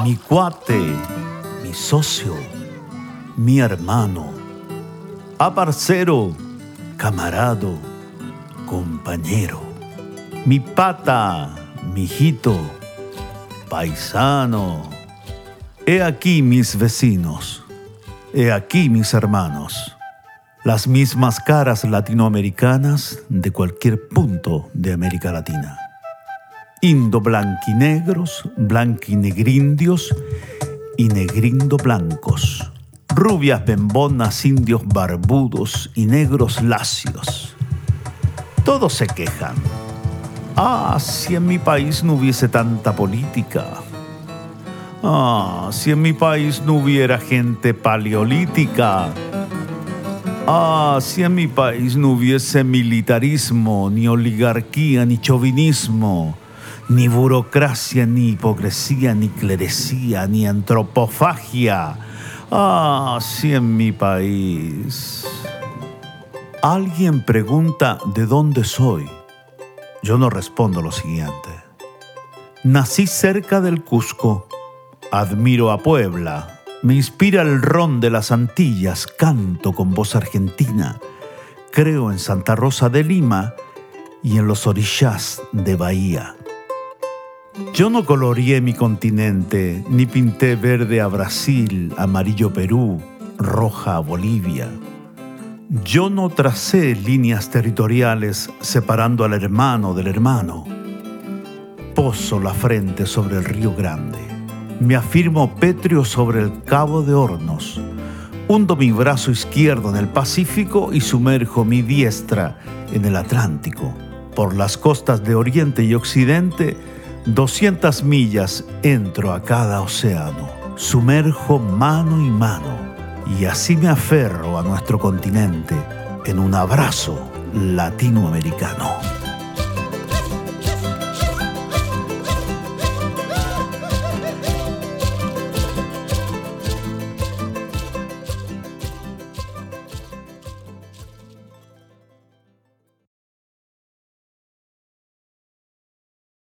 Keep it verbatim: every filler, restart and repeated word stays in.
mi cuate, mi socio, mi hermano, a parcero, camarado, compañero, mi pata, mi hijito, paisano. He aquí mis vecinos, he aquí mis hermanos, las mismas caras latinoamericanas de cualquier punto de América Latina. Indo-blanquinegros, blanquinegrindios y negrindo blancos, rubias bembonas, indios barbudos y negros lacios. Todos se quejan. Ah, si en mi país no hubiese tanta política. Ah, si en mi país no hubiera gente paleolítica. Ah, si en mi país no hubiese militarismo, ni oligarquía, ni chauvinismo, ni burocracia, ni hipocresía, ni clerecía, ni antropofagia. Ah, si en mi país. Alguien pregunta de dónde soy. Yo no respondo lo siguiente. Nací cerca del Cusco. Admiro a Puebla. Me inspira el ron de las Antillas. Canto con voz argentina. Creo en Santa Rosa de Lima y en los orishás de Bahía. Yo no coloreé mi continente, ni pinté verde a Brasil, amarillo Perú, roja a Bolivia. Yo no tracé líneas territoriales separando al hermano del hermano. Poso la frente sobre el Río Grande. Me afirmo pétreo sobre el Cabo de Hornos. Hundo mi brazo izquierdo en el Pacífico y sumerjo mi diestra en el Atlántico. Por las costas de Oriente y Occidente, doscientas millas entro a cada océano. Sumerjo mano y mano. Y así me aferro a nuestro continente en un abrazo latinoamericano.